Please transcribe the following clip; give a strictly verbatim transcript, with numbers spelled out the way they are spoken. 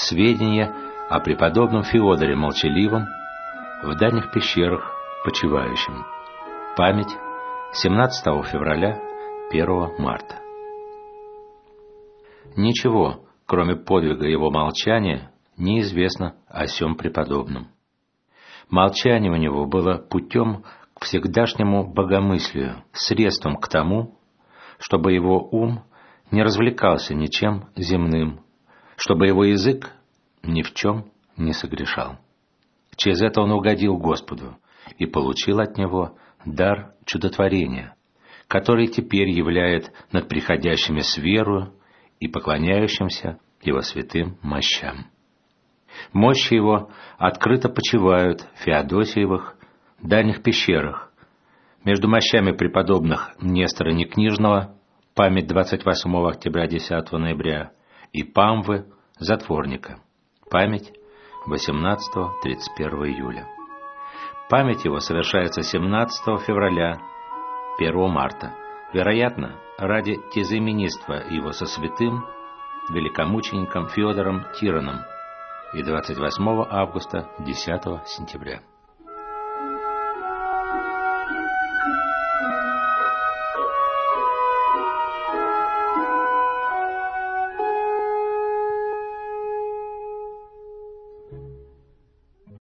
сведения о преподобном Феодоре Молчаливом, в дальних пещерах почивающем. Память семнадцатого февраля — первого марта. Ничего, кроме подвига его молчания, неизвестно о сем преподобном. Молчание у него было путем к всегдашнему богомыслию, средством к тому, чтобы его ум не развлекался ничем земным, чтобы его язык ни в чем не согрешал. Через это он угодил Господу и получил от Него дар чудотворения, который теперь являет над приходящими с верою и поклоняющимся Его святым мощам. Мощи Его открыто почивают в Феодосиевых дальних пещерах, между мощами преподобных Нестора Некнижного, память двадцать восьмого октября — десятого ноября, и Памвы, затворника, память восемнадцатого — тридцать первого июля. Память его совершается семнадцатого февраля — первого марта, вероятно, ради тезаименинства его со святым великомучеником Феодором Тираном, и двадцать восьмого августа — десятого сентября.